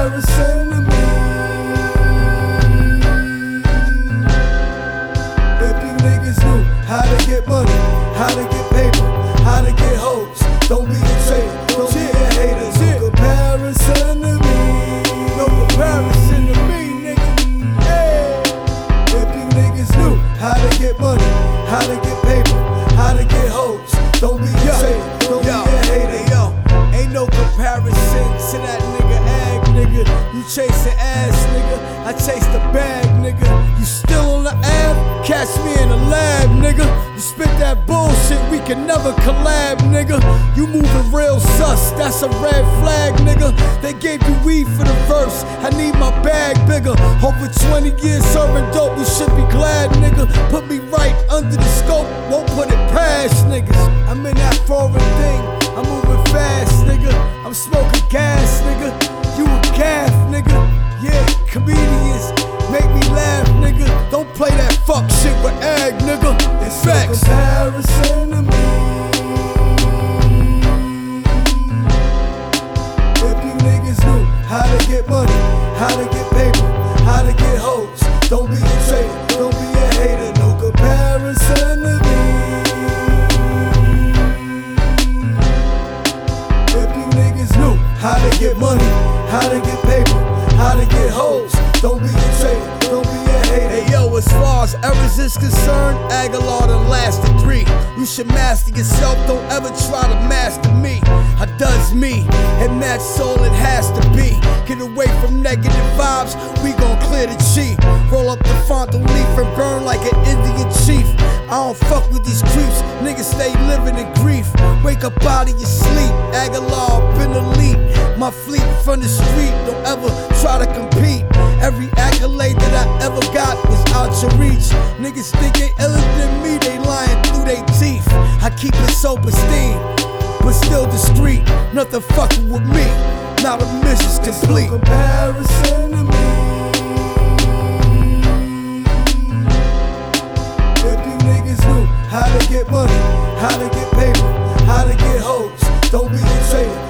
comparison to me. If you niggas knew how to get money, how to get paper, how to get hoes, don't be a traitor, don't be a hater. No comparison to me. No comparison to me, nigga. Hey. If you niggas knew how to get money, how to get paper, how to get hoes, don't be a traitor, don't be a hater. Yo, ain't no comparison to that nigga Ag, nigga. You chasing ass, nigga. I chase the bag, nigga. You still on the ab? Catch me in the lab, nigga. You spit that bullshit, we can never collab, nigga. You moving real sus, that's a red flag, nigga. They gave you weed for the verse, I need my bag bigger. Over 20 years serving dope, you should be glad, nigga. Put me right under the scope, won't put it past niggas. I'm in that foreign thing, I'm moving fast, nigga. I'm smoking gas, nigga. You a calf, nigga. Yeah, comedians make me laugh, nigga. Don't play that fuck shit with Ag, nigga. It's facts. No comparison to me. If you niggas knew how to get money, how to get paper, how to get hoes, don't be a traitor, don't be a hater. No comparison to me. If you niggas knew how to get money, how to get paper, how to get hoes, don't be a traitor, don't be a hater. Hey yo, as far as errors is concerned, Aguilar done lasted 3. You should master yourself, don't ever try to master me. I does me, and that's all it has to be. Get away from negative vibes, we gon' clear the cheat. Roll up the frontal leaf and burn like an Indian chief. I don't fuck with these creeps, niggas stay living in grief. Wake up out of your sleep, Aguilar been elite. My fleet from the street, don't ever try to compete. Every accolade that I ever got was out your reach. Niggas think they iller than me, they lying through they teeth. I keep it so pristine, but still discreet. Nothing fucking with me, now the mission's complete. No comparison to me. If you niggas knew how to get money, how to get paper, how to get hoes, don't be a traitor,